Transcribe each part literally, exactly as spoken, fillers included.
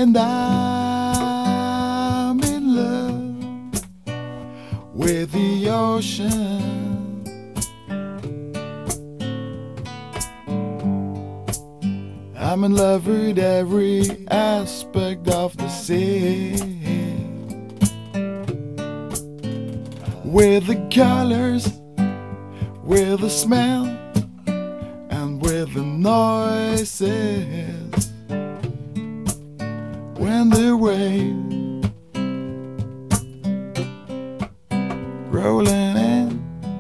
And I'm in love with the ocean. I'm in love with every aspect of the sea, with the colors, with the smell, and with the noises. When the wave rolling in,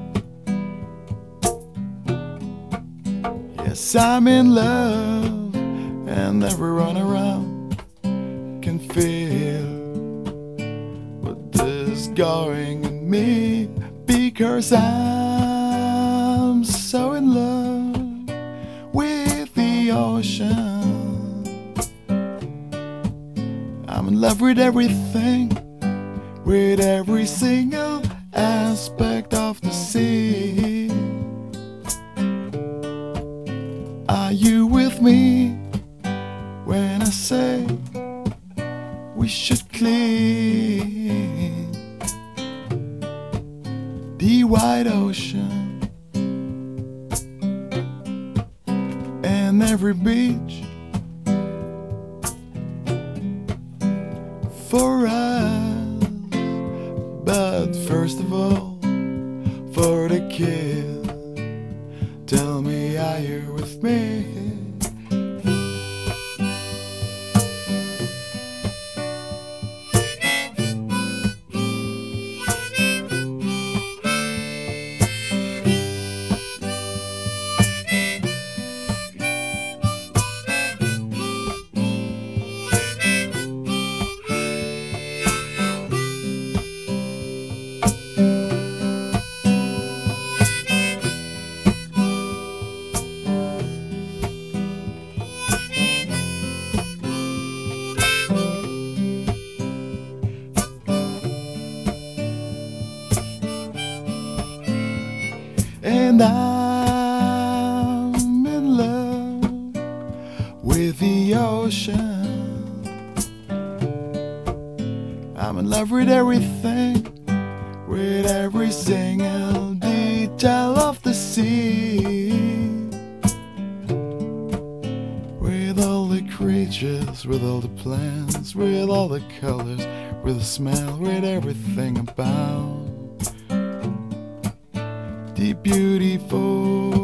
yes, I'm in love, and everyone around can feel what is going in me, because I'm so in love with the ocean. I'm in love with everything, with every single aspect of the sea. Are you with me when I say we should clean the wide ocean and every beach for us? But first of all, for the kids, tell me, are you with me? And I'm in love with the ocean. I'm in love with everything, with every single detail of the sea, with all the creatures, with all the plants, with all the colors, with the smell, with everything about the beautiful